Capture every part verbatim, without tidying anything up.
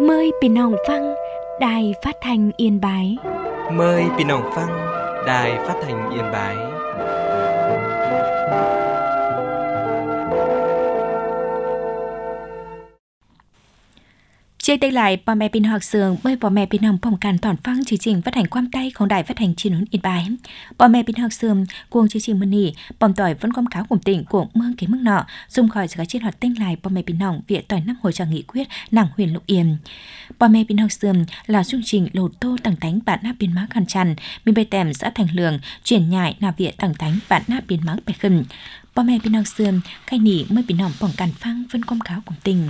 Mờiพี่น้องฟังđài phát thanh Yên Bái. Mời พี่น้องฟัง Đài Phát thanh Yên Bái. Chia tay lại bà mẹ pin học sường bởi bà mẹ pin hồng phòng càn thỏn phăng chương trình phát hành quam tayของđài phát hành truyền hình Yên Bái. Bà mẹ pin học sường cuồng chương trình mân nỉ bòm tỏi vẫn quam cáo cùng tỉnh của mương cái mức nọ dùng khỏi sự chiến hoạt tinh lại bà mẹ pin hồng viện tỏi năm hồi cho nghị quyết nàng huyền lục yểm. Bà mẹ pin học sường là chương trình lột tô tầng tánh bạn nắp biên má khăn chăn bên bề tèm xã thành lường chuyển nhại nà viện tầng tánh bạn nắp biên má bè khẩn. Bà mẹ pin học sường khai nỉ mới pin hồng phòng càn phăng vẫn quam cáo cùng tỉnh.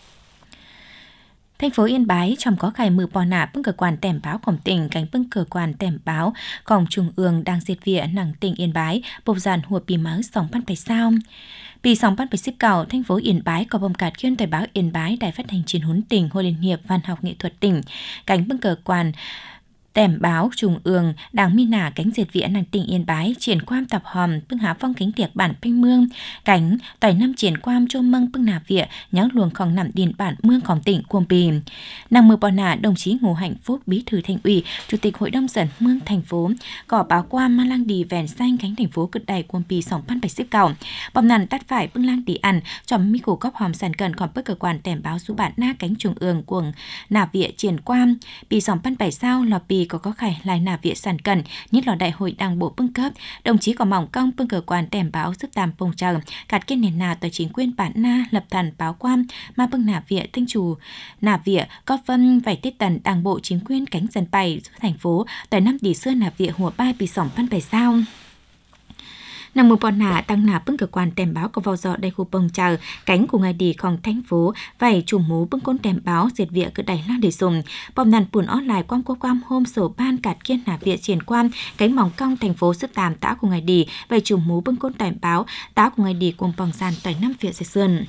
Thành phố Yên Bái trong có khai mưa bò nạ bưng cơ quan tèm báoของtỉnh cánh bưng cơ quan tèm báoของtrung ương đang diệt vỉa nặng tỉnh Yên Bái bộc dàn hùa pì máu sòng pan phải sao. Pì sòng pan phải xếp cầu thành phố Yên Bái có bom cạt khiên tờ báo Yên Bái đài phát hành truyền huấn tỉnh hội liên hiệp văn học nghệ thuật tỉnh cánh bưng cơ quan tèm báo trung ương đảng mi nả cánh diệt vỉa nàng tỉnh Yên Bái triển quan tập hòm bưng há phong cánh tiệc bản phanh mương cánh tỏi năm triển quan cho măng bưng nà vỉa nháo luồng khòng nằm điền bản mươngของtỉnh Cuồng Pì nàng mưa bò nả đồng chí Ngô Hạnh Phúc bí thư thành ủy chủ tịch hội đồng dân mương thành phố cỏ báo quan ma lang đi vèn xanh cánh thành phố cực đầy Cuồng Pì sòng pan bạch xếp cầu bom nằn tắt phải bưng lang đi ăn chòm mi cổ cóp hòm sàn cần còn bức cơ quan tèm báo số bản na cánh trung ương cuồng nà vỉa triển quan pì sòng pan bạch sao lò pì có có khải lại nà viện sản cần nhất là đại hội đảng bộ bưng cấp đồng chí có mỏng công bưng cơ quan tèm báo giúp tam phong trào cạt kết nền nà tòa chính quyền bản na lập thần báo quan mà bưng nà viện thanh chủ nà viện có phân vài tiết tần đảng bộ chính quyền cánh dân bày giúp thành phố tòa năm đi xưa nà viện hùa bai bị sỏng phân bày sao. Nằm mùa bọn nạ tăng nạp bưng cơ quan tèm báo có vào dọ đầy khu bông chờ cánh của ngày điของthành phố vài chủ mũ bưng côn tèm báo diệt vỉa cứ đẩy la để dùng bom nàn buồn ót lại quam qua quam hôm sổ ban cạt kiên nạp vỉa triển quan cánh mỏng cong thành phố sức tàm tã của ngày đi vài chủ mũ bưng côn tèm báo tã của ngày đi cùng bòng sàn tỏi năm vỉa sài sườn.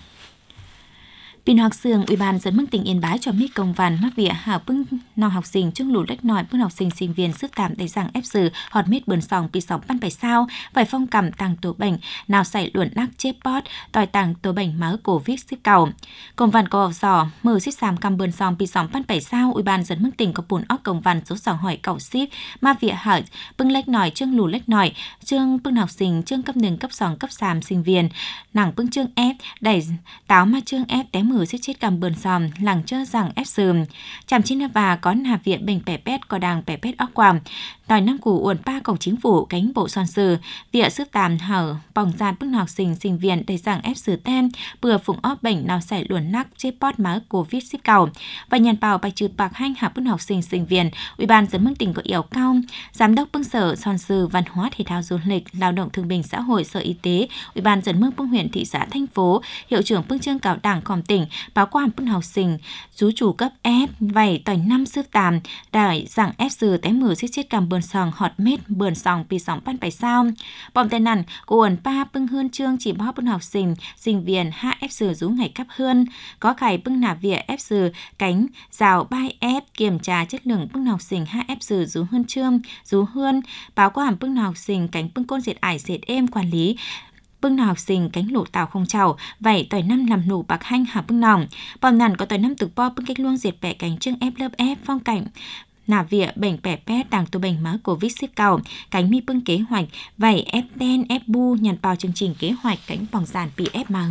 Pin học sường Ủy ban dân mức tỉnh Yên Bái cho mi công văn mắc vỉa hảo bưng nò học sinh trước lũ lách nòi bưng học sinh sinh viên sức tạm đầy rằng ép sử họt mít bờn sòng pi sòng pan phải sao phải phong cầm tàng tổ bệnh nào xảy luận nắc chếp bót tòi tàng tổ bệnh máu covid xếp cầu công văn có dò mở xếp sàm cầm bờn sòng pi sòng pan phải sao Ủy ban dân mức tỉnh có bùn óc công văn số sòng hỏi cầu xếp ma vỉa hở bưng lách nòi chương lũ lách nòi chương bưng học sinh chương cấpหนึ่งcấp sòng cấp sàm sinh viên nàng bưng chương ép đẩy táo ma chương ép té mử xếp chết cầm bờn sòm làng chơ rằng ép sườn chạm chín và có nạp viện bình bẻ pét có đàng bẻ pét óc quàm tỏi năm củ uẩn ba cổng chính phủ cánh bộ son sừ vỉa sức tàm hở bòng gian bức học sinh sinh viên đầy rằng ép sừ tem bừa phụng óp bệnh nào xảy luồn nắc chếp bót máu covid xếp cầu và nhàn bào bài trừ bạc hanh hạ bức học sinh sinh viên Ủy ban dân mức tỉnh có yêu cao giám đốc bưng sở son sừ văn hóa thể thao du lịch lao động thương binh xã hội sở y tế Ủy ban dân mức bưng huyện thị xã thành phố hiệu trưởng bưng trương cáo đảngของtỉnh báo quan bưng học sinh chú chủ cấp ép vảy tỏi năm sức tàm đại rằng ép sừ té mử xếp chết cầm bờn sòng họt mết bờn sòng pi sòng pan phải sao bom tên nằn của uẩn ba bưng hơn chương chỉ bó bưng học sinh sinh viên ha ép sừ rú ngày cấp hơn có khải bưng nạp vỉa ép sừ cánh rào bai ép kiểm tra chất lượng bưng học sinh ha ép sừ rú hơn chương rú hơn báo quan bưng học sinh cánh bưng côn diệt ải diệt êm quản lý bưng nào học sinh cánh lụt tàu không chào vậy tỏi năm làm nụ bạc hanh hạ bưng nòng bom nằn có tỏi năm tực bo bưng cách luôn diệt bẻ cánh chương ép lớp ép phong cảnh nạp vỉa bệnh bẻ pét đàng tô bệnh máu covid xếp cầu cánh mi bưng kế hoạch vậy ép ten ép bu nhằn bao chương trình kế hoạch cánh bòng giàn bị ép máu.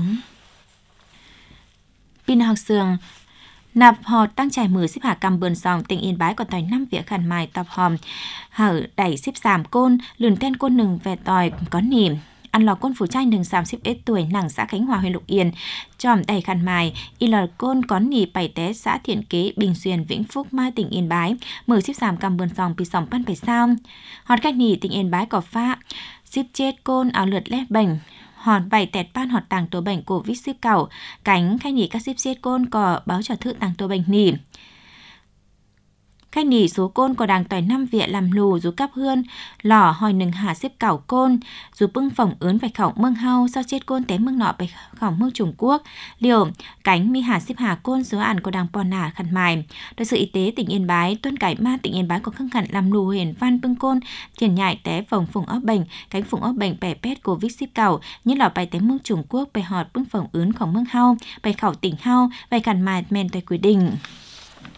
Pin học sường nạp họt tăng trải mưa xếp hạ cầm bờn sòng tỉnh Yên Bái còn tỏi năm vỉa khăn mài tập hòm hở đẩy xếp sàm côn lườn ten côn nừng về tỏi có nỉm ăn lò côn phủ trai nừng sàm xếp ít tuổi nàng xã Khánh Hòa huyện Lục Yên tròm đầy khăn mài y lò côn có nỉ bảy té xã Thiện Kế Bình Xuyên Vĩnh Phúc Mai tỉnh Yên Bái mở xếp sàm cầm bờn sòng pi sòng pan phải sao họt khách nỉ tỉnh Yên Bái có pha xếp chết côn áo lượt lép bệnh họt vảy tẹt ban họt tàng tổ bệnh covid xếp cầu cánh khách nỉ các xếp chết côn có báo cho thự tàng tổ bệnh nỉ khách nỉ số côn có đàng tỏi năm vỉa làm lù rú cắp hươn lò hỏi nừng hạ xếp cảo côn rú bưng phỏng ướn phải khẩu mương hau sao chết côn té mương nọ phải khẩu mương Trung Quốc liều cánh mi hạ xếp hạ côn số ản có đàng pò nả khăn mài đội sự y tế tỉnh Yên Bái tuân cải ma tỉnh Yên Bái có khăng khẩn làm lù huyền văn bưng côn triển nhại té phồng phùng óp bệnh cánh phùng óp bệnh bẻ pét covid xếp cảo như lò bài té mương Trung Quốc bài họt bưng phỏng ướn khẩu mương hau bài khẩu tỉnh hau bài khăn mài men tại quy định.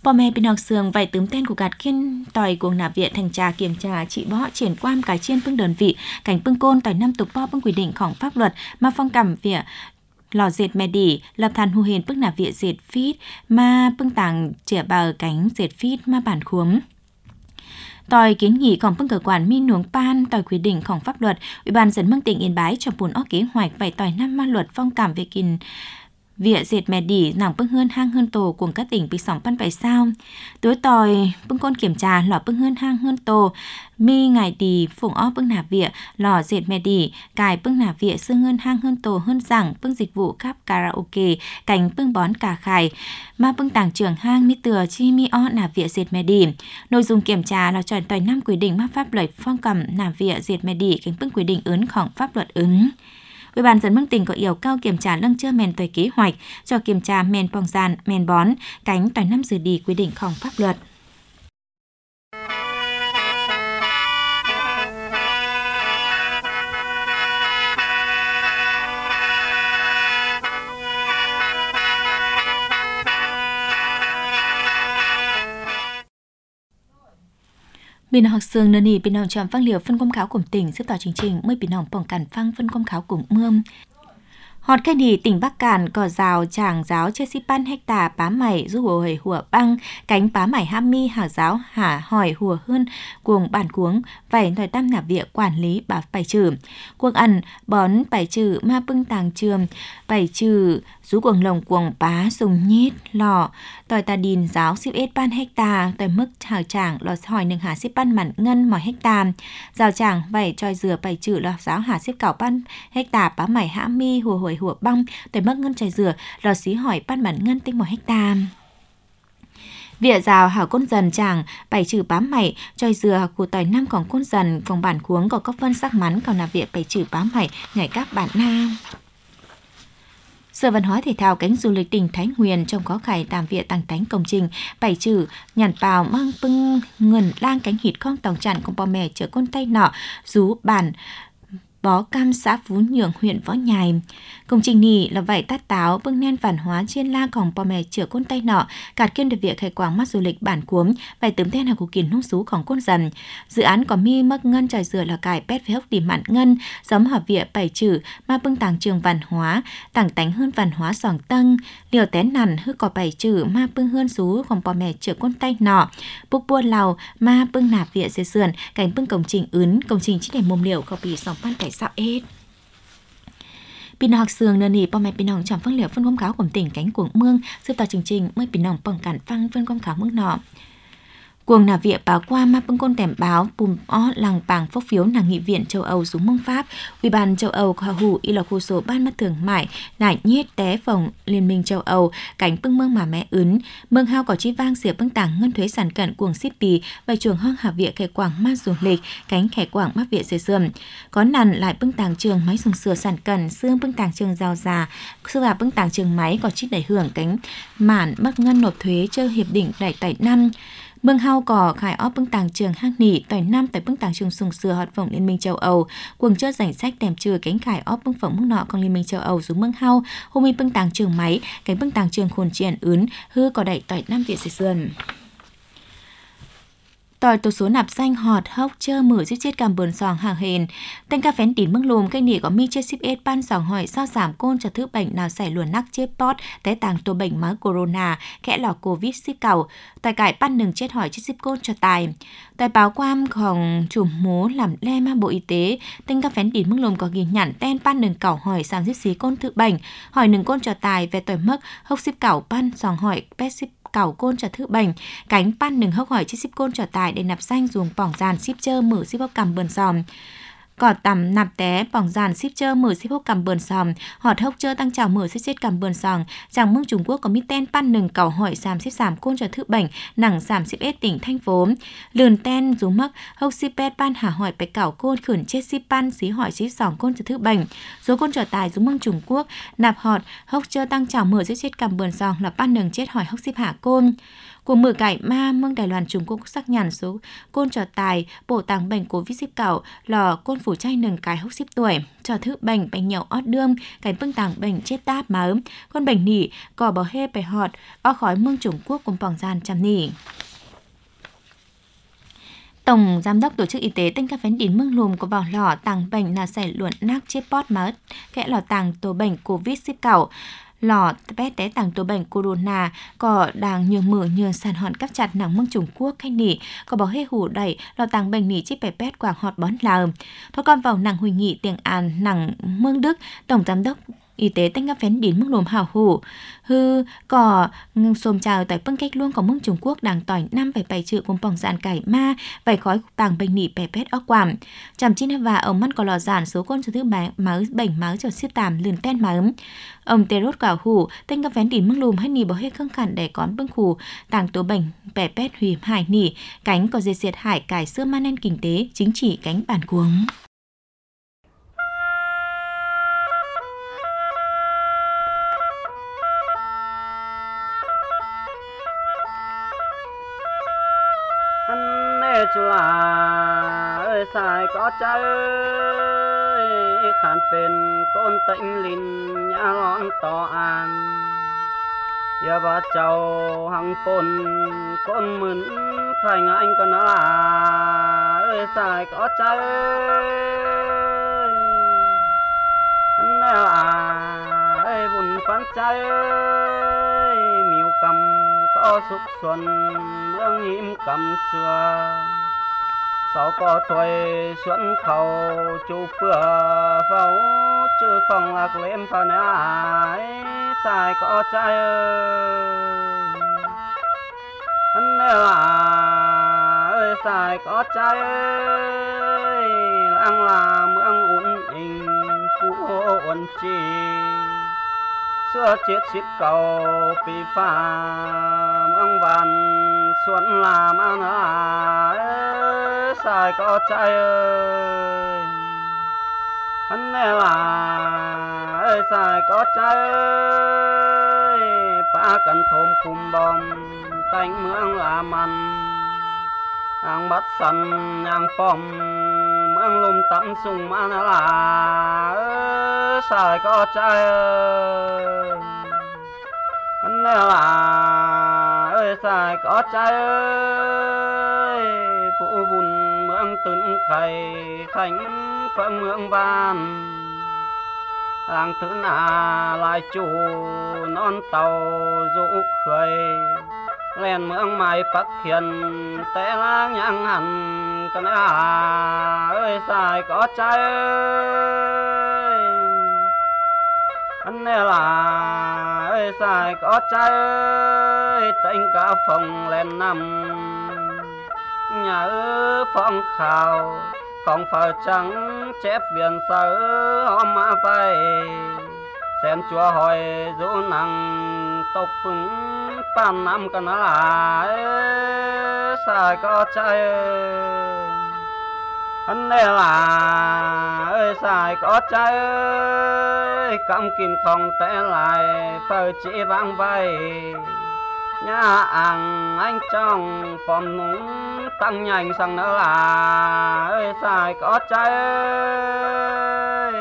Bò mẹ bên học sường vài tấm tên của gạt kiên tòi cuồng nạp viện thành trà kiểm trà trị bó triển quan cái chiên bưng đơn vị cảnh bưng côn tòi năm tục bo bưng quy địnhของpháp luật mà phong cảm việc lò dệt mè đỉ lập thàn hù hền bưng nạp viện dệt phít mà bưng tàng chĩa bờ cánh dệt phít mà bản khuống tòi kiến nghịของbưng cơ quan mi nuống pan tòi quy địnhของpháp luật ủy ban dân mương tỉnh Yên Bái cho bùn óc kế hoạch vài tòi năm ma luật phong cảm về kinh Viện dệt mè đỉ nàng bưng hơn hang hơn tổ cùng các tỉnh bị sóng pan bảy sao tối tòi bưng côn kiểm tra lò bưng hơn hang hơn tổ mi ngày đỉ phụng ó bưng nạp viện lò dệt mè đỉ cài bưng nạp viện xương hơn hang hơn tổ hơn rằng bưng dịch vụ khắp karaoke cảnh bưng bón cà khải mà bưng tàng trưởng hang mi từa chi mi ó nạp viện dệt mè đỉ nội dung kiểm tra là chọn tòi năm quy định mắc pháp luật phong cầm nạp viện dệt mè đỉ cảnh bưng quy định ứngของpháp luật ứng Ủy ban dân mương tỉnh có yêu cầu kiểm tra lăng chưa mèn tòi kế hoạch cho kiểm tra mèn bong gian, mèn bón, cánh tòi năm dự đi quy địnhของpháp luật. Bên học sương nơi này bên học chọn phăng liều phân công kháo của tỉnh xếp tỏ chương trình mới bên học bỏng cản phăng phân công kháo của mương. Họt cái đi tỉnh Bắc Cản có rào tràng giáo trên xí pan hecta bá mày du hồ hầy hùa băng cánh bá mày ham mi hả giáo hả hỏi hùa hơn cuồng bản cuống vảy nói tam nạp viện quản lý bà bài trừ cuồng ăn bón bài trừ ma bưng tàng trường bài trừ rú cuồng lồng cuồng bá dùng nhít lò tòi ta đìn giáo xíp ết pan hecta tòi mức hào tràng lò hỏi nâng hà xíp pan mặn ngân mỏi hecta rào tràng vảy tròi dừa bài trừ lò giáo hà xíp cảo pan hecta bá mày hã mi hùa hồi hùa băng tòi mất ngân chai dừa lò xí hỏi pan mặn ngân tinh mỏi hecta Vỉa rào hảo côn dần chàng bảy trừ bám mày tròi dừa của tòi năm còn côn dần phòng bản cuống có cốc vân sắc mắn còn là vỉa bảy trừ bám mày nhảy các bản nam Sở Văn hóa Thể thao cánh du lịch tỉnh Thái Nguyên trong có khải tàm viện tăng tánh công trình bảy trừ nhàn bào mang bưng ngần lang cánh hít con tòng chặn cùng bò mè chở con tay nọ rú bản Bó Cam xã Phú Nhượng huyện Võ Nhai. Công trình này là vậy tát táo bưng nen văn hóa chiên laของbò mè chữa côn tay nọ cạt kiên được việc khai quảng mắt du lịch bản cuống vài tấm tên hàng của kiền nông súของcôn dần. Dự án có mi mất ngân tròi dừa là cải pet với hốc điểm mặn ngân giống hợp viện bảy trừ ma bưng tàng trường văn hóa tàng tánh hơn văn hóa sòng tân liều tén nằn hư có bảy trừ ma bưng hơn súของbò mè chữa côn tay nọ bục bua lào ma bưng nạp viện dây sườn cảnh bưng công trình ướn công trình chỉ để mồm liều có bị sòng pan sao ết Pin học sương nơi này bò mẹ pin hồng chọn phân liệu phân công kháo của tỉnh cánh cuồng mương sư tòa chương trình mới pin hồng bằng cản phăng phân công kháo mương nọ cuồng nà viện báo qua ma bưng côn tèm báo bùm ó làng bảng phốc phiếu nàng nghị viện châu Âu xuống mông Pháp ủy ban châu Âu có hủ y là khu số ban mắt thường mại ngải nhiết té phòng liên minh châu Âu cánh bưng mương mà mẹ ướn mương hao có chi vang xỉa bưng tàng ngân thuế sản cận cuồng xít pì và chuồng hong hạ viện khẻ quảng ma du lịch cánh khẻ quảng mắc viện dây sườn có nằn lại bưng tàng trường máy dùng sửa sản cận xương bưng tàng trường giàu già sư và bưng tàng trường máy có chít đẩy hưởng cánh mản mất ngân nộp thuế chơi hiệp định đại tại năm Mương hao cỏ khải óp bưng tàng trường hang nỉ tỏi năm tại bưng tàng trường sùng sừa hoạt vọng Liên minh châu Âu quần chốt danh sách tèm trừ cánh khải óp bưng phỏng mức nọ con Liên minh châu Âu xuống mương hao hôm y bưng tàng trường máy cánh bưng tàng trường khôn triển ướn hư cỏ đẩy tỏi năm viện sài sườn tỏi tổ số nạp danh họt hốc chơ mở giết chết cam bờn sòng hàng hền tên ca phén tín mương lùm cây nỉ có mi chết ship ết ban sòng hỏi sao giảm côn cho thứ bệnh nào xảy luồn nắc chết pot té tàng tổ bệnh má corona kẽ lò covid ship cầu tài cải ban nừng chết hỏi chết ship côn cho tài tài báo quamของchủ mố làm le ma bộ y tế tên ca phén tín mương lùm có ghi nhận tên ban nừng cẩu hỏi giảm ship xí côn thứ bệnh hỏi nừng côn cho tài về tỏi mất hốc ship cẩu ban sòng hỏi pet ship cẩu côn cho thứ bệnh cánh pan nừng hốc hỏi chiếc ship côn cho tài để nạp xanh dùng bỏng dàn ship chơ mở ship hốc cầm bờn sòm cỏ tầm nạp té bỏng dàn ship chơ mở ship hốc cầm bờn sòm họt hốc chơ tăng trào mở ship chết cầm bờn sòm chẳng mương Trung Quốc có mít ten pan nừng cẩu hỏi giảm ship giảm côn cho thứ bệnh nặng giảm ship ết tỉnh thành phố lườn ten dùng mắc hốc ship pet pan hà hỏi bạch cẩu côn khẩn chết ship pan xí hỏi ship sòng côn cho thứ bệnh số côn cho tài dùng mương Trung Quốc nạp họt hốc chơ tăng trào mở ship chết cầm bờn sòm là pan nừng chết hỏi hốc ship hạ côn của mưa cải ma mương Đài Loan Trung Quốc xác nhận số côn trò tài bổ tàng bệnh Covid ship cẩu lò côn phủ chay nừng cái hốc ship tuổi cho thứ bệnh bệnh nhậu ót đương cái bưng tàng bệnh chết táp máu con bệnh nỉ cò bò hê bè họt o khói mương Trung Quốc cùng bỏng gian trăm nỉ. Tổng Giám đốc Tổ chức Y tế tỉnh Cà Phén Đín Mương Lùm có bảo lò tàng bệnh là xảy luận nác chếp bót mất, kẽ lò tàng tổ bệnh Covid ship cẩu, lò bé té tàng tổ bệnh Corona, có đang nhường mở nhường sàn hòn các chặt nắng mương Trung Quốc khách nỉ, có bảo hê hủ đẩy, lò tàng bệnh nỉ chếp bè pét quảng họt bón lào. Thôi con vào nắng huỳnh nghị tiền an nắng mương Đức, Tổng Giám đốc Y tế tỉnh Cà Phén Đín Mương Lùm hào hủ hư có xôm chào tại bưng cách luôn có mương Trung Quốc đang tỏi năm phẩy bảy triệu cùng bỏng dạn cải ma vài khói tàng bệnh nỉ bè pét óc quảm chằm chín và ông mắt có lò giản số con cho thứ bảy máu bệnh máu cho siết tàm lườn ten máu ông tê rốt cảo hủ tỉnh Cà Phén Đín Mương Lùm hay nỉ bỏ hết khăng khẳng để con bưng khủ tàng tố bệnh bè pét hủy hải nỉ cánh có dây diệt hải cải xưa man en kinh tế chính trị cánh bản cuống. Chú là ơi xài có trái khán bên con tĩnh linh nhà lon to an giờ bà cháu hằng pôn con mướn thành anh con là ơi xài có trái anh nè à ơi buồn phán trái miêu cầm có xúc xuân mương hiểm cầm xưa sau có tuổi xuân khẩu chú bữa pháo chứ không lạc lên phần ai xài có trai ơi anh là ơi xài có trai ơi làng là mương ổn định phú ổn chi xưa chết chết cầu bị phá mương vàn xuân làm ăn là xài có trai ơi anh là ơi xài có trai ơi ba cần thôm khum bom tanh mương làm ăn ang bắt săn ang pom mương lùm tắm sung ăn là ơi xài có trai ơi anh là ơi xài có trai ơi phụ bùn mương tấn khay khánh phượng mương van làng thứ nà lại chủ non tàu dụ khơi lên mương mai phát hiện té lang nhang hẳn cái này ơi xài có trai ơi anh là ơi xài có trai ơi tình cả phòng lên nằm nhà ư phong khảo không phải trắng chép biển sơ hôm mà phải xem chùa hỏi dỗ năng tộc phứng pan năm cái nó là xài có trai ơi anh là ơi xài có trai ơi cầm kín không té lại phơi chỉ vang bay nhà ăn anh trong phòng núng tăng nhanh sang nữa là ơi xài có trai ơi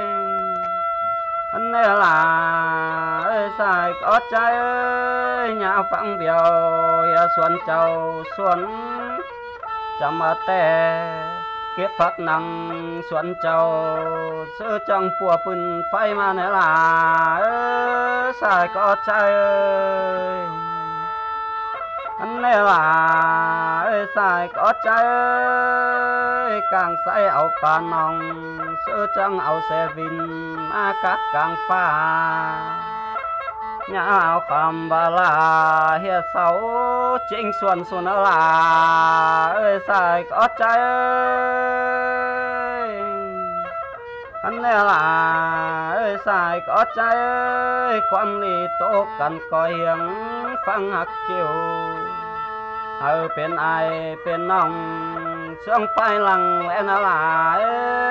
anh là ơi xài có trai ơi nhà phẳng biểu xuân châu xuân chăm tè kết phát năng xuân châu sơ trong phùa phun phai mà nữa là ơi xài có trai ơi anh là ơi xài có trai ơi càng say áo phà nòng sơ trăng áo xe vin mà các càng pha nhà áo khăm bà là hiệp sáu chính xuân xuân là ơi xài có trai ơi anh là ơi xài có trai ơi quan lý tổ cần coi hiếng phăng hạt chiều ở bên ai bên nòng sương phai lằng lẽ nó là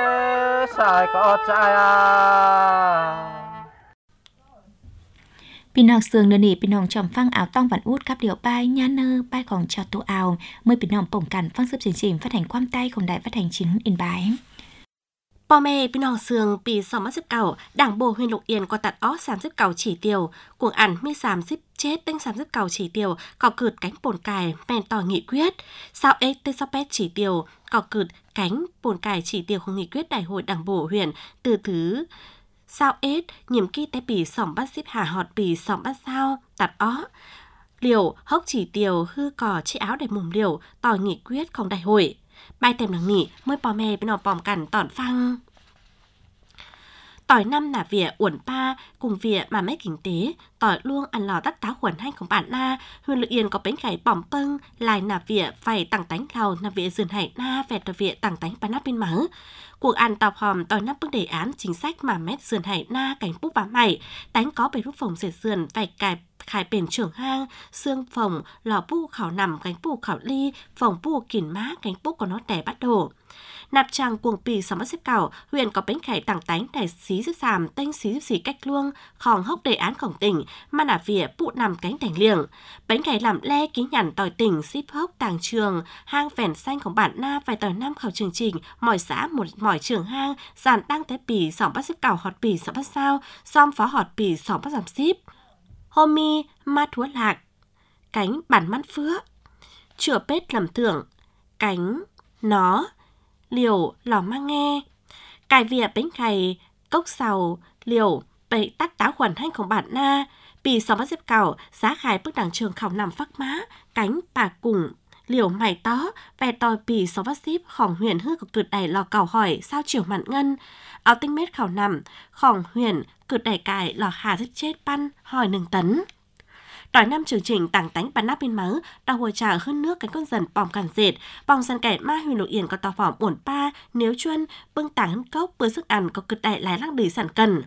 xài có trai à. Pin nòng sườn nơ nỉ pin nòng chòm phăng áo tong vạn út cắp điệu bay nha nơ bay còn cho tô áo mới pin nòng bổng cản phăng sấp chương trình phát hành quam tayของđài phát hành chín Yên Bái. พ่อแม่พี่น้องเสืองปีสองพันสิบเก้าด่างโบhuyện Lục Yên cóตัดอ้อสามสิบเก้าchỉ tiêu กวงอันมีสามสิบเจ็ดđếnสามสิบเก้าchỉ tiêu ก่อเกิด cánh bồn cải แม่นต่อnghị quyết sao x đến sáu mươi chỉ tiêu ก่อเกิด cánh bồn cải chỉ tiêu ของnghị quyết đại hội đảng bộ huyện từ thứ sao x nhiệm kỳ tạiปีสองพันสิบห้าฮอดปีสองพันยี่สิบตัดอ้อเหลี่ยวฮกchỉ tiêu ฮือก่อชิáo ได้มุมเหลี่ยวต่อnghị quyết ของđại hội ใบเต็มหนังนี้เมื่อพ่อแม่พี่น้องพร้อมกันตอนฟังtỏi năm là vỉa uẩn pa cùng vỉa mà mấy kinh tế tỏi luông ăn lò tắt táo khuẩn hayของbạn na huyện Lục Yên có bánh cải bỏng pưng lại là vỉa phải tặng tánh lầu là vỉa dườn hải na vẹt là vỉa tặng tánh bán nắp bên mở cuộc ăn tàu hòm tỏi năm bước đề án chính sách mà mét dườn hải na cảnh bút bám mày tánh có bề rút phòng dệt dườn phải cài khải bền trưởng hang xương phòng lò pu khảo nằm cánh pu khảo ly phòng pu kỉn má cánh pu có nó đẻ bắt đổ nạp trang cuồng pì sắm xếp cảo huyện có bánh khải tặng tánh đại xí giúp giảm tên xí giúp xí cách luông khòng hốc đề án cổng tỉnh mà nạp vỉa phụ nằm cánh thành liềng bánh khải làm le ký nhằn tỏi tỉnh ship hốc tàng trường hang phèn xanh của bản na vài tỏi năm khảo chương trình mỏi xã một mỏi trường hang giàn đăng tế pì sắm xếp cảo họt pì sắm bắt sao xóm phó họt pì sắm bắt giảm ship homie ma thúa lạc cánh bản mắt phước chữa pết làm thưởng cánh nó liều lò mang nghe cài vỉa bánh khày cốc sầu liều bậy tắt táo khuẩn hayของbản na pì sóng bắt xếp cào giá khải bước đảng trường khảo nằm phắc má cánh bà cùng liều mày tó về tòi pì sóng bắt xếpของhuyền hư của cực đẩy lò cào hỏi sao chiều mặn ngân áo tinh mét khảo nằmของhuyền cực đẩy cài lò hà rất chết pan hỏi nừng tấn tỏi năm chương trình tặng tánh bản nắp bên máu đào hồi trà hơn nước cánh con dần bỏng cản dệt bỏng dần kẻ ma huyền Lục Yên có tàu phỏng uổng pa nếu chuân bưng tảng hân cốc bữa sức ăn có cực đại lái lăng đỉ sản cần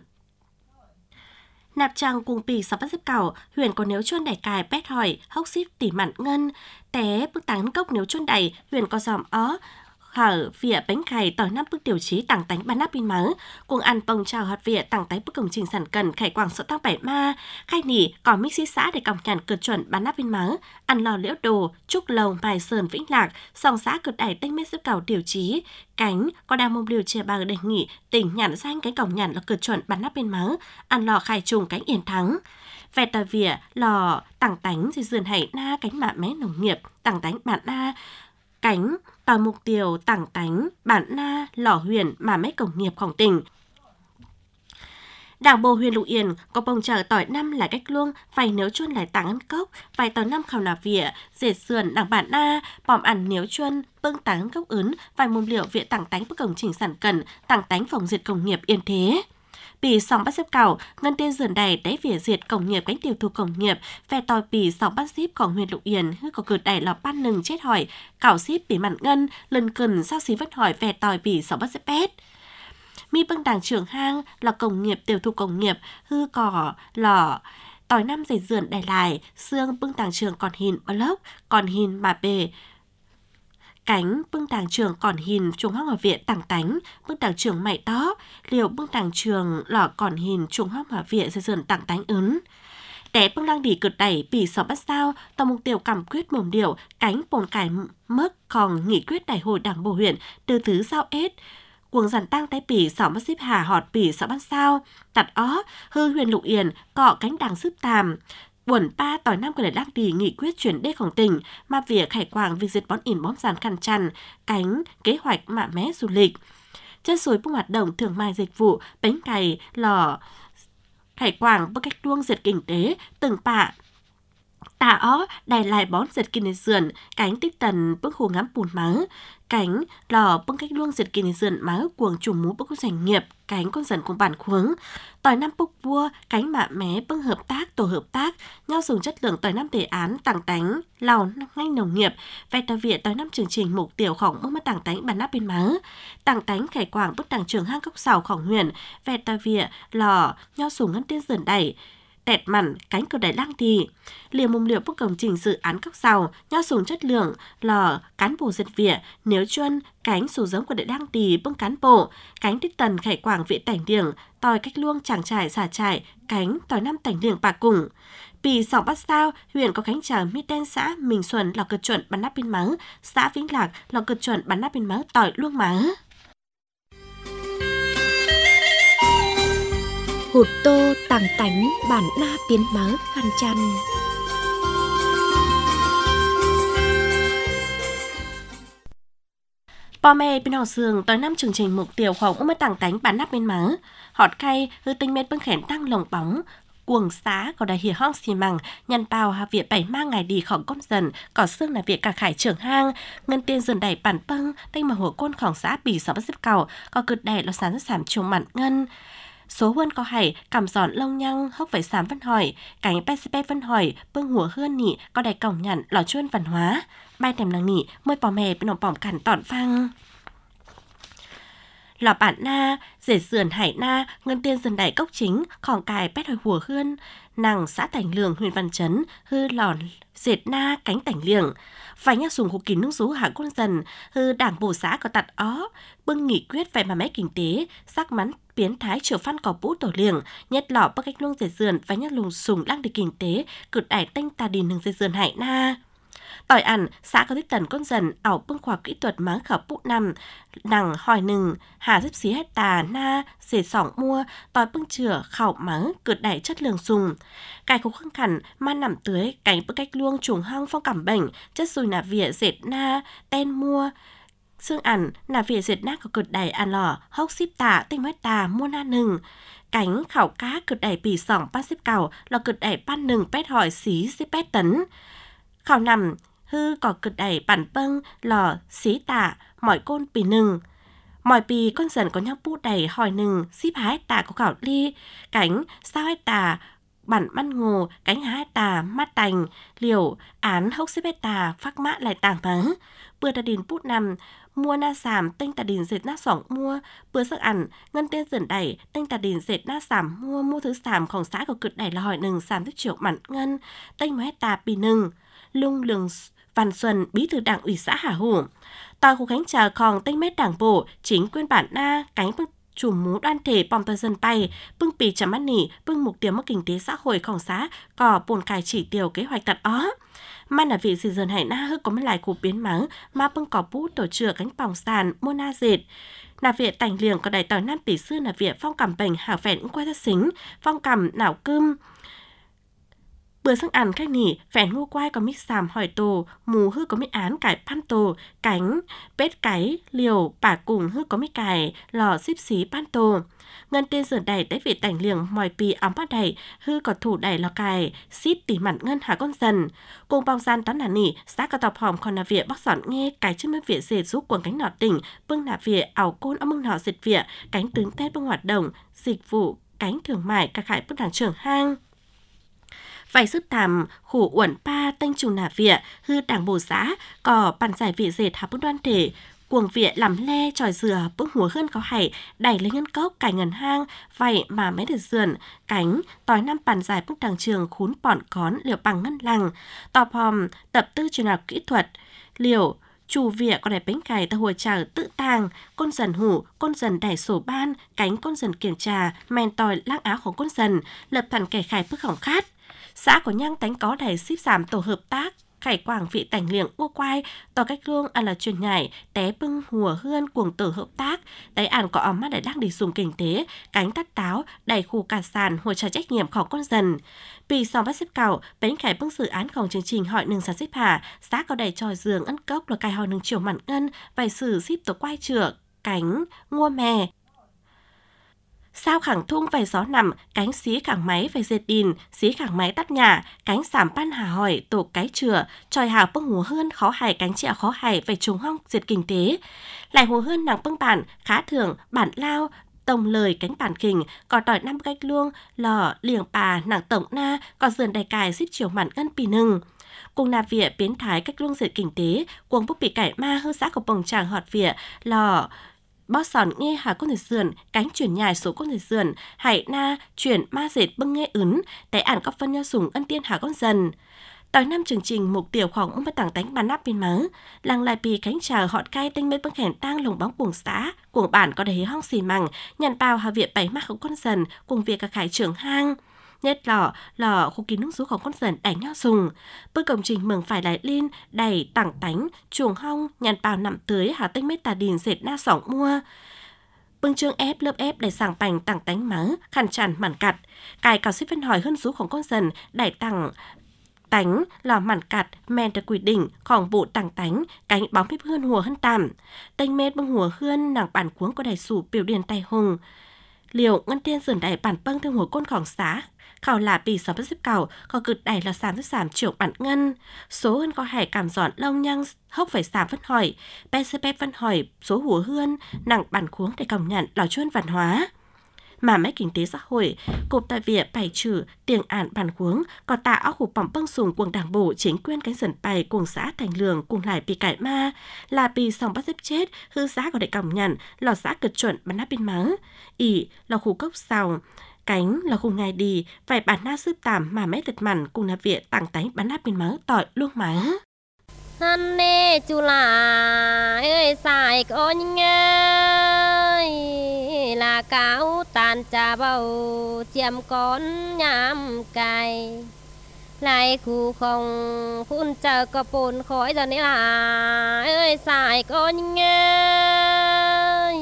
nạp trang cùng pì sắp bắt xếp cào huyền có nếu chuân đẩy cài pét hỏi hốc xíp tỉ mặn ngân té bưng tảng hân cốc nếu chuân đẩy huyền có dòm ó hở vỉa bánh khải tỏi năm bước điều chí tặng tánh ban nắp pin máu cùng ăn bông chào hạt vỉa tặng tánh bước công trình sản cần khải quảng sợ tăng bảy ma khai nỉ có mixi xã để còng nhàn cực chuẩn ban nắp pin máu ăn lò liễu đồ trúc lầu bài sơn vĩnh lạc song xã cực đẩy tinh mét sức cầu điều chí cánh có đang mông điều chia bờ đề nghị tỉnh nhàn danh cái còng nhàn là cực chuẩn ban nắp pin máu ăn lò khai trùng cánh yên thắng về tỏi vỉa lò tặng tánh thì dườn hải na cánh mạ mé nông nghiệp tặng tánh bạn na cánh tòi mục tiêu tặng tánh bản na lò huyền mà mấy công nghiệpของtỉnh đảng bộ huyện Lục Yên có bông chờ tỏi năm là cách luông phải nếu chuân lại tặng ăn cốc phải tỏi năm khảo nạp vỉa dệt sườn đảng bản na bòm ăn nếu chuân bưng tặng ăn cốc ướn phải mồm liệu viện tặng tánh bức công trình sản cần tặng tánh phòng diệt công nghiệp yên thế pì song bắt xếp cào ngân tiên dườn đầy đáy vỉa diệt công nghiệp cánh tiêu thụ công nghiệp về tòi pì song bắt xếpของhuyện Lục Yên hư có cử đẩy lò pan nừng chết hỏi cào xếp pì mặn ngân lần cần sao xí vất hỏi về tòi pì song bắt xếp pét mi bưng đảng trưởng hang là công nghiệp tiêu thụ công nghiệp hư cỏ lò tỏi năm dày dườn đầy lại xương bưng đảng trưởng còn hình block còn hình mà bề cánh bưng đảng trường còn hình chuồng hoang hỏa viện tặng tánh bưng đảng trường mày tó liều bưng đảng trường lò còn hình chuồng hoang hỏa viện dần dần tặng tánh ứng té bưng đang đỉ cực đẩy pì sọ bắt sao tàu mục tiêu cảm quyết mồm điệu cánh bồn cải mất còn nghị quyết đại hội đảng bộ huyện từ thứ sao ết cuồng giản tăng tay pì sọ bắt xếp hà họt pì sọ bắt sao tặt ó hư huyền Lục Yên cọ cánh đảng sức tàm buồn pa tỏi năm người đang đi nghị quyết chuyển đêของtỉnh mà việc khải quảng việc diệt bón ỉn bón giàn khăn chăn cánh kế hoạch mạ mé du lịch chân suối bung hoạt động thương mại dịch vụ bánh cày lò khải quảng bước cách luông diệt kinh tế từng pạ tà ó đài lại bón diệt kinh dườn cánh tích tần bước hồ ngắm bùn máu cánh lò bưng cách luông diệt kinh dườn máu cuồng chủ mũ bước doanh nghiệp cánh con dần cùng bản khuống tỏi năm bốc vua cánh mạ mé bưng hợp tác tổ hợp tác nhau dùng chất lượng tỏi năm đề án tặng tánh lào ngay nông nghiệp về tỏi viện tỏi năm chương trình mục tiêu khổng bước mất tặng tánh bản nắp bên máu tặng tánh khải quảng bước đảng trường hang cốc sào khổng huyền về tỏi viện lò nhau dùng ngân tiên dần đẩy tẹt mặn cánh cửa đại lang thì liều mông liệu bức công trình dự án cốc giàu nho sùng chất lượng lò cán bộ diệt vỉa nếu chuân cánh sù giống của đại lang thì bưng cán bộ cánh tích tần khải quảng viện tảnh điển tòi cách luông chàng trải xả trải cánh tòi năm tảnh điển bà cùng Pì sòng bắt sao, huyện có cánh trà mi tên xã Mình Xuân lò cực chuẩn bắn nắp bên mắng, xã Vĩnh Lạc lò cực chuẩn bắn nắp bên mắng tỏi luông mắng. Hụt tô tàng tánh bản na biến mớ khăn chăn. Bò mẹ bên họ sường tới năm chương trình mục tiêu khoảng mới tàng tánh bản nắp bên mắng. Họt khay hư tinh mết bưng khẻn tăng lồng bóng. Cuồng xá có đại hiệp hong xì măng nhân bào hạ viện bảy mang ngày đi khỏi công dần có xương là việc cả khải trưởng hang ngân tiên dần đẩy bản băng tên mà hồ cônของxã bì sáu xếp cầu có cực đẩy lo sáng sảm chuồng mặn ngân số hơn có hải cảm giòn lông nhăng hốc phải sám văn hỏi cảnh pcp văn hỏi bưng hùa hơn nị có đại cổng nhận lò chuôn văn hóa bay tèm làng nị môi bò mè bên nòng bỏng cản tọn phăng lò bản na, rể sườn hải na, ngân tiên dần đẩy cốc chính, khòng cài pét hồi hùa hươn, nàng xã Tảnh Lường huyện Văn Chấn, hư lòn dệt na cánh Tảnh Liềng, phải nhắc sùng khu kín nước rú hạ quân dần, hư đảng bộ xã có tặt ó, bưng nghị quyết về mà máy kinh tế, sắc mắn biến thái triều phan cỏ bũ tổ liềng, nhất lọ bắc cách luông rể sườn và nhắc lùng sùng lăng để kinh tế, cực đẩy tênh tà đình hừng rể sườn hải na. Tỏi ẩn, xã có thích tần con dần, ảo bưng khoa kỹ thuật máng khảo bụng nằm, nằng hỏi nừng, hà giúp xí hết tà, na, xề sỏng mua, tỏi bưng chửa, khảo máng, cực đẩy chất lượng sùng. Cài khúc khăn khẩn, man nằm tưới, cánh bức cách luông trùng hong phong cảm bệnh, chất xùi nà vỉa dệt na, ten mua, xương ẩn, nà vỉa dệt na có cực đẩy ăn lò, hốc xíp tà, tinh mét tà, mua na nừng. Cánh khảo cá cực đẩy bì sỏng pan xếp cầu, lò cực đẩy pan nừng pét hỏi xí xếp pét tấn. Khảo nằm, hư có cực đẩy bản bâng, lò, xí tạ, mỏi côn bì nừng. Mỏi bì con dần có nhau bút đẩy hỏi nừng, xíp hái tà có khảo ly, cánh sao hai tà, bản măn ngồ, cánh hai tà, mắt tành, liều, án hốc xếp hai tà, phát mã lại tàng mắng. Bữa đà đình bút nằm, mua na sảm, tinh tà đình dệt na sỏng mua, bữa sắc ẩn, ngân tiên dần đẩy, tinh tà đình dệt na sảm mua, mua thứ sảmของxã có cực đẩy là hỏi nừng sảm thức triệu mặn ngân, tinh mấy tà bì nừng, lung lường Văn Xuân, bí thư đảng ủy xã Hà Hủ. Tòa khu khánh trà khòng tinh mét đảng bộ, chính quyền bản na, cánh bưng chùm mũ đoàn thể bom tờ dân bay, bưng pì chấm ăn nỉ, bưng mục tiêu mất kinh tế xã hội khòng xã, có bồn cài chỉ tiêu kế hoạch tật ó. Mai là vị dị dần hải na hư có mấy lại khu biến mắng, mà bưng có bút tổ chừa cánh bỏng sàn, mua na dệt. Nà viện Tảnh Liềng có đại tỏi năm tỷ sư nà viện phong cảm bệnh hảo phèn quay ra xính, phong cảm não cưng. Bữa sáng ăn khách nỉ, phèn ngô quai có mít xàm hỏi tổ, mù hư có mít án cải pan tổ, cánh, bết cái, liều, bả cùng hư có mít cải, lò xíp xí pan tổ. Ngân tiên dần đẩy tới vị Tảnh Liềng mòi pì óng bắt đẩy, hư có thủ đẩy lò cài, xíp tỉ mặn ngân hạ con dần. Cùng bong gian toán nà nỉ, xã có tọc hòm còn nà viện bóc giỏn nghe, cái chứ mới viện dệt giúp quần cánh nọ tỉnh, bưng nà viện, ảo côn âm mưng nọ dịch viện, cánh tướng tết bưng hoạt động, dịch vụ, cánh thường mại, các khải bức đảng trưởng hang. Phải sức tàm, khủ uẩn pa, tênh trùng nà viện, hư đảng bộ xã, có bàn giải vị dệt hạ bức đoan thể, cuồng viện làm le, tròi dừa, bức hùa hơn có hải, đẩy lấy ngân cốc, cải ngần hang, vậy mà mấy được dườn, cánh, tòi năm bàn giải bức đảng trường khún bọn cón, liều bằng ngân lằng, tọp hòm, tập tư truyền học kỹ thuật, liều, chủ viện có đại bánh cải tờ hồi trà tự tàng, con dần hủ, con dần đẩy sổ ban, cánh con dần kiểm trà, men tòi láng áoของcon dần, lập thẳng kẻ khải bức hỏng khát. Xã có nhang tánh có đẩy xíp giảm tổ hợp tác, khải quảng vị Tảnh Liềng mua quai, tỏ cách luông à là truyền nhảy, té bưng hùa hươn cuồng tổ hợp tác, đáy ản có ấm mắt để đang đi dùng kinh tế, cánh tắt táo, đẩy khu cả sàn, hồi trả trách nhiệmของcon dần. Vì sau bắt xếp cầu, bánh khải bưng dự ánของchương trình hỏi nâng sản xếp hạ, xã có đẩy tròi giường ấn cốc là cài hỏi nâng chiều mặn ngân, vài sử xíp tổ quai chữa, cánh, ngua mè. Sao khẳng thung về gió nằm, cánh xí khẳng máy về dệt đìn, xí khẳng máy tắt nhà, cánh sảm pan hà hỏi, tổ cái chửa, tròi hào bưng hùa hơn khó hài cánh chẹo khó hài về trùng hong dệt kinh tế. Lại hùa hơn nàng bưng bản, khá thường, bản lao, tổng lời cánh bản kình, có tỏi năm cách luông, lò, liềng bà, nàng tổng na, có dườn đầy cài xíp chiều mặn ngân pì nừng. Cùng nà viện biến thái cách luông dệt kinh tế, cuồng bức bị cải ma hư xã của bồng tràng họt viện, lò, bó sòn nghe hà con thể sườn, cánh chuyển nhài số con thể sườn, hải na, chuyển ma dệt bưng nghe ứng, tại ản có phân nhau sùng ân tiên hà con dần. Tới năm chương trình mục tiêu khoảng ông bắt tảng tánh bàn nắp bên mớ, làng lại bì cánh chờ họt cay tinh mết bưng khẻn tang lồng bóng buồng xã, cuồng bản có đầy hong xì mằng, nhàn bao hà viện bảy mắcของcon dần, cùng việc cả khải trưởng hang. Nhất lọ, lọ khu kín nước rúของcon dần đánh nhau sùng. Bữa công trình mừng phải lại lên, đầy tảng tánh, chuồng hong, nhàn bao nằm tưới hà tinh mết tà đìn dệt na sỏng mua. Bưng chương ép lớp ép để sàng bành tảng tánh mớ, khăn tràn mặn cặt. Cài cào xếp phân hỏi hơn rúของcon dần, đẩy tảng tánh là mặn cặt men được quy địnhของbộ tảng tánh cánh bóng phép hươn hùa hơn tạm tênh mết bưng hùa hươn nàng bản cuống có đầy sủ biểu điền tay hùng liều ngân tiên dần đầy bản bâng thương hùa cônของxã khảo là bì sáu bất xếp cầu có cực đầy là sàm rất sàm triệu bản ngân số hơn có hải cảm giòn lông nhăng hốc phải sàm phân hỏi pe xe pe phân hỏi số hùa hươn nàng bản cuống để công nhận là chuyên văn hóa mà mấy kinh tế xã hội, cục tại viện bài trừ tiền ản bàn huống, có tạ áo hụp bỏng băng sùng cuồng đảng bộ chính quyền cánh dần bài cuồng xã thành lường cùng lại bị cải ma, là bị xong bắt xếp chết, hư xã có đại công nhận, lò xã cực chuẩn bắn nắp bên má, ỉ là khu cốc sào, cánh là khu ngày đi, phải bản na sư tàm mà mấy thật mặn cùng là viện tặng tánh bắn nắp bên má tỏi luôn má. Hắn nê chú là ơi xài có những ơi là cáo tàn trà bầu chiếm con nhám cài lại khu không phun chờ có bồn khói giờ này là ơi xài có những ơi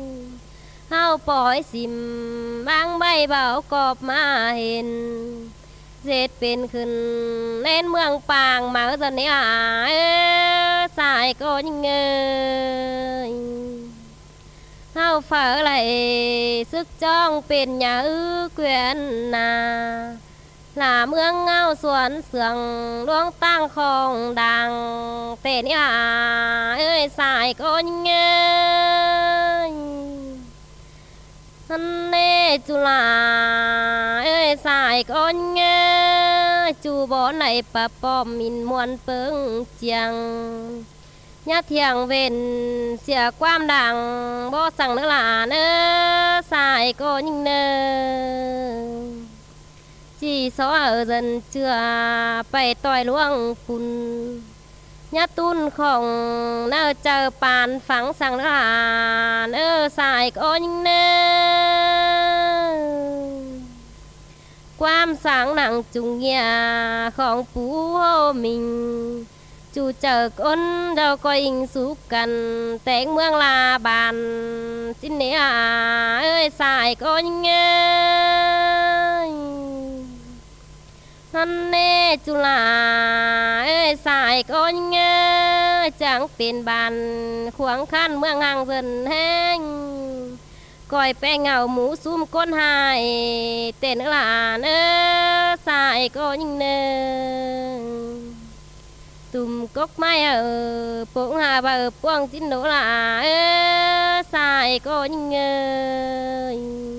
hao bói xìm mang bay bảo cọp mà hình dệtเป็นขึ้นเล่นเมืองปางมาตอนนี้อ่ะเอ้สายก็ยังเงยเฮาฝ่าไหลซึกจ้องเป็นหยาอื้อเกวียนนาหล่าเมืองเงาสวนเสืองดวงตั้งคองดังเตนี่อ่ะเอ้สายก็ยังเงยฮันเน่จุฬาเอ้ยสายก้อนเงยจูบ่อในปะปอมมินมวนเปิงเจียงญาเทียงเวนเสียความดังบ่สั่งเนื้อหลานเอ้อสายก้อนเนอจีซอเออเดินเจือไปต่อยล่วงปุ่นญาตุนของเนื้อเจอปานฝังสั่งเนื้อหลานเอ้อสายก้อนเนอความสางหนังจุงเงียของปู่โฮมิงจูเจอคนเราก็อิงสุกันแต่งเมืองลาบานสินเนียเอ้ยสายก็ยังเงยฮันเน่จุฬาเอ้ยสายก็ยังเงยจังเป็นบานขวางขั้นเมืองห่างเดินแห้งก้อยแป้งเงาหมูซุ่มก้นหายเต้นหลานเอ้อสายก็ยิ่งเนิงตุ่มกกไม้เออปงหาบะเออป้วงจิ้นโนหลาเอ้อสายก็ยิ่งเงย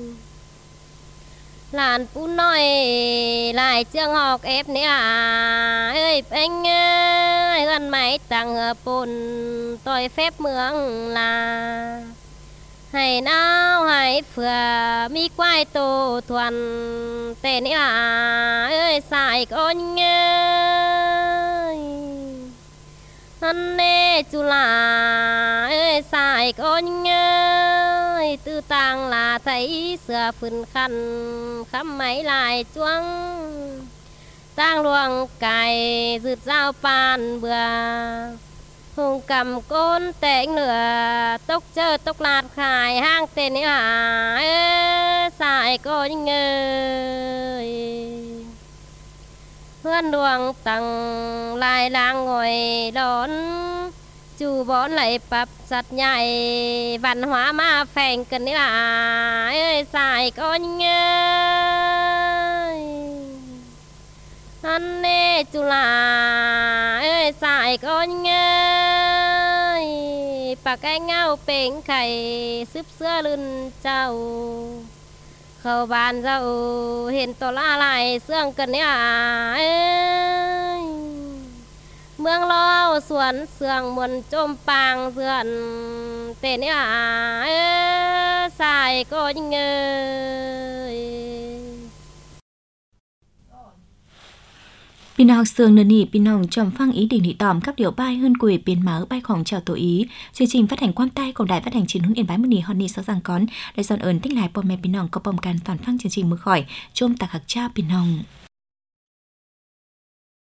หลานปูน้อยลายเชืองหอกเอฟนี่ล่ะเอ้ยเป็นเงยเงินไม้ตังเหือปนต่อยเฟบเมืองลาให้น้าวให้เผื่อมีควายโตทวนเต้นี่ล่ะเอ้ยสายก็ยังเงยฮันเน่จุฬาเอ้ยสายก็ยังเงยตื้อตังลาไทยเสือฝืนคันคำไหมลายจวงตั้งรวงไก่สืดเจ้าปานเบื่อหงกำก้นแต่งเหลือตกเจอตกลาดขายห้างเต้นนี่หาเอ้สายก็ยังเงยเพื่อนดวงตังลายลางงอยร้อนจูบอนไหลปับสัตว์ใหญ่บันหัวมาแฝงกันนี่หาเอ้สายก็ยังเงยฮันเน่จุฬาเอ้ยสายก็ยังเงยปากไก่เงาเป่งไข่ซึบเสื้อลื่นเจ้าเข้าบ้านเจ้าเห็นตัวละลายเสื่องกันเนี่ยเอ้ยมเมืองเล่าสวนเสืองมนจมปางเสือนเต้นอ่าเอ้สายก็ยังเงยพี่น้องเสืองเนนี่พี่น้องจำฟังý định thị tòm các điệu bài hơn quỷ biến mở bàiของchào tổ ý chương trình phát hành quan tay của đài phát hành chín hướng yên bái mười nỉ hòn nỉ sáu giang con để dọn ơn tích lại bom mẹพี่น้องcó bomกันตอนฟังchương trìnhมือข่อยชมตากหักเจ้าพี่น้อง